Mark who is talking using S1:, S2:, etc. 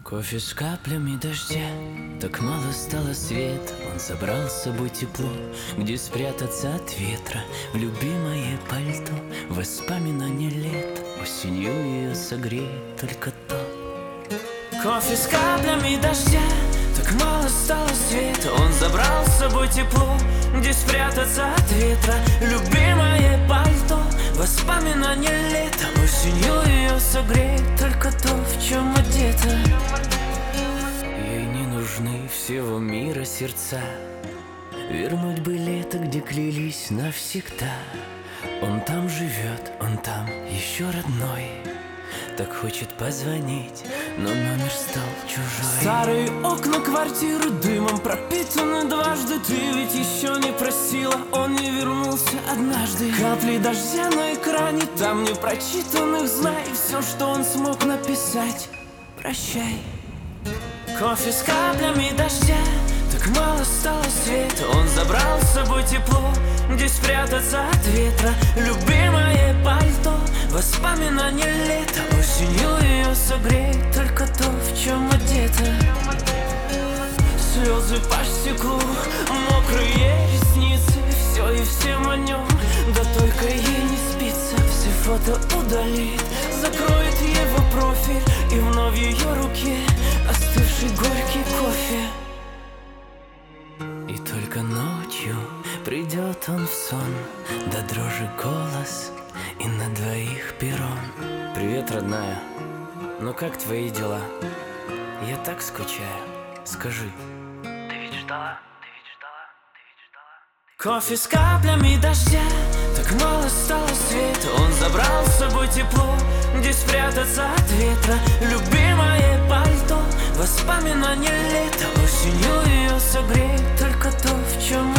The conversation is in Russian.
S1: Кофе с каплями дождя, так мало стало света. Он забрал с собой тепло, где спрятаться от ветра. В любимое пальто, воспоминания лет. Осенью ее согреет только то. Кофе с каплями дождя, так мало стало света. Он забрал с собой тепло, где спрятаться от ветра. Любимое пальто, воспоминания лета. Осенью ее согреет только то, в чем одета. Ей не нужны всего мира сердца. Вернуть бы лето, где клялись навсегда. Он там живет, он там еще родной. Так хочет позвонить, но номер стал чужой. Старые окна квартиры дымом пропитаны дважды. Ты ведь еще не просила, он не вернулся однажды. Капли дождя на экране, там непрочитанных знай. Все, что он смог написать, прощай. Кофе с каплями дождя, так мало стало света. Он забрал с собой тепло, где спрятаться от ветра. Любимое пальто, воспоминания лета. Осенью ее согреет только то, в чем одета. Слезы по стеклу, мокрые ресницы. Все и всем о нем, да только ей не спится. Все фото удалит, закроет его профиль. И вновь в ее руке остывший горький кофе. И только ночью придет он в сон, до дрожи голос и на двоих перрон. Привет, родная, ну как твои дела? Я так скучаю, скажи. Ты ведь ждала, ты ведь ждала, ты ведь ждала. Кофе с каплями дождя, так мало стало света. Он забрал с собой тепло, где спрятаться от ветра. Любимое пальто, воспоминания лета. Осенью ее согреет только то, в чем